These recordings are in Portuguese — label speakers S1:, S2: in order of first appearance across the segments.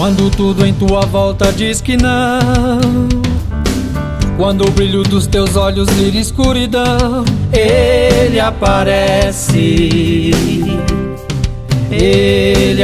S1: Quando tudo em tua volta diz que não, quando o brilho dos teus olhos vira escuridão, Ele aparece, Ele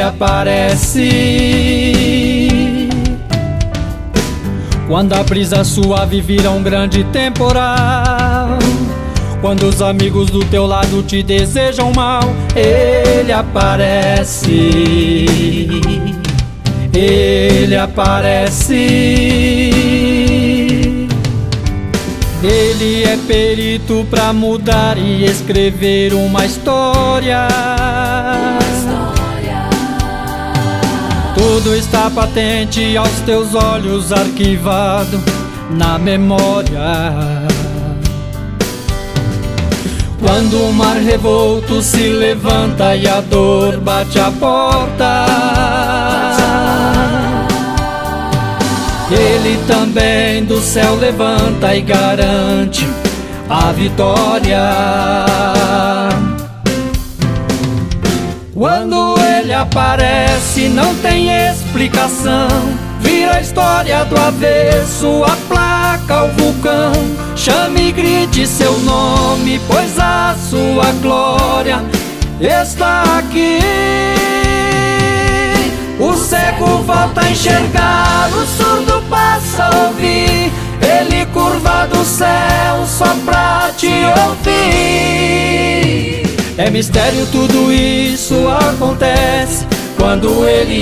S1: aparece. Quando a brisa suave vira um grande temporal, quando os amigos do teu lado te desejam mal, Ele aparece, Ele aparece. Ele é perito pra mudar e escrever uma história. Tudo está patente aos teus olhos, arquivado na memória. Quando o mar revolto se levanta e a dor bate a porta, Ele também do céu levanta e garante a vitória. Quando Ele aparece não tem explicação, vira a história do avesso, aplaca o vulcão. Chame e grite seu nome, pois a sua glória está aqui. O cego volta a enxergar, o surdo passa a ouvir, Ele curva do céu só pra te ouvir. É mistério, tudo isso acontece quando Ele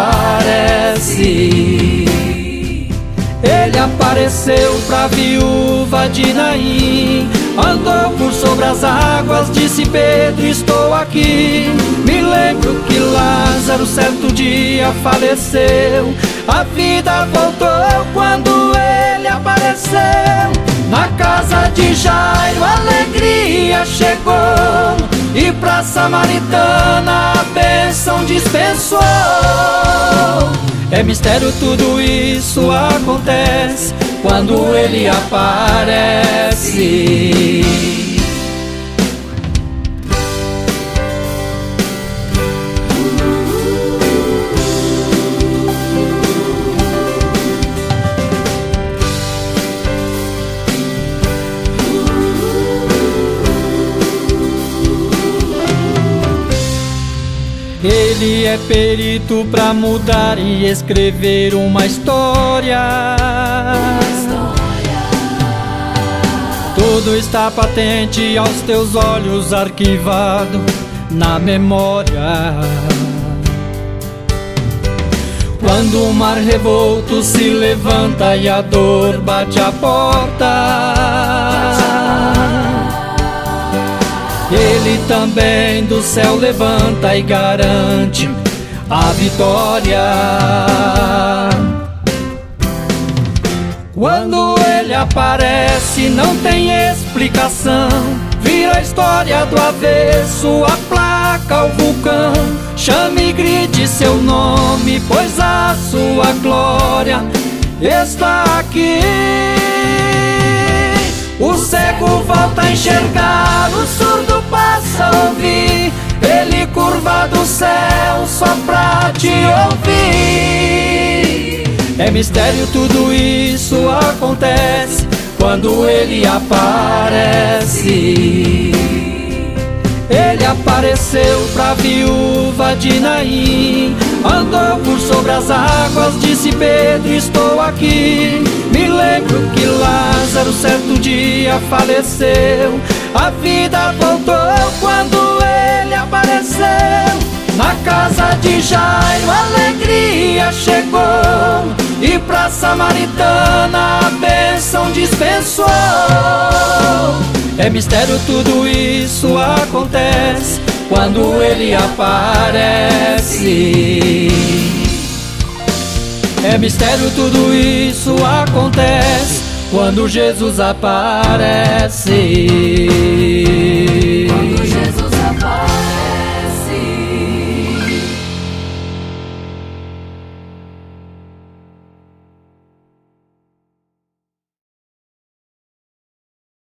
S1: aparece. Ele apareceu pra viúva de Naim, andou por sobre as águas, disse Pedro, estou aqui. Me lembro que Lázaro certo dia faleceu, a vida voltou quando Ele apareceu. Na casa de Jairo a alegria chegou, e pra samaritana a bênção dispensou. É mistério, tudo isso acontece quando Ele aparece. Ele é perito pra mudar e escrever uma história. Tudo está patente aos teus olhos, arquivado na memória. Quando o mar revolto se levanta e a dor bate a porta, Ele também do céu levanta e garante a vitória. Quando Ele aparece não tem explicação, vira a história do avesso, aplaca o vulcão. Chame e grite seu nome, pois a sua glória está aqui. O cego volta a enxergar, o surdo passa a ouvir, Ele curva do céu só pra te ouvir. É mistério, tudo isso acontece quando Ele aparece. Ele apareceu pra viúva de Naim, andou por sobre as águas, disse Pedro, estou aqui. Me lembro que Lázaro certo dia faleceu, a vida voltou quando Ele apareceu. Na casa de Jairo a alegria chegou, e pra samaritana a bênção dispensou. É mistério, tudo isso acontece quando Ele aparece. É mistério, tudo isso acontece quando Jesus aparece.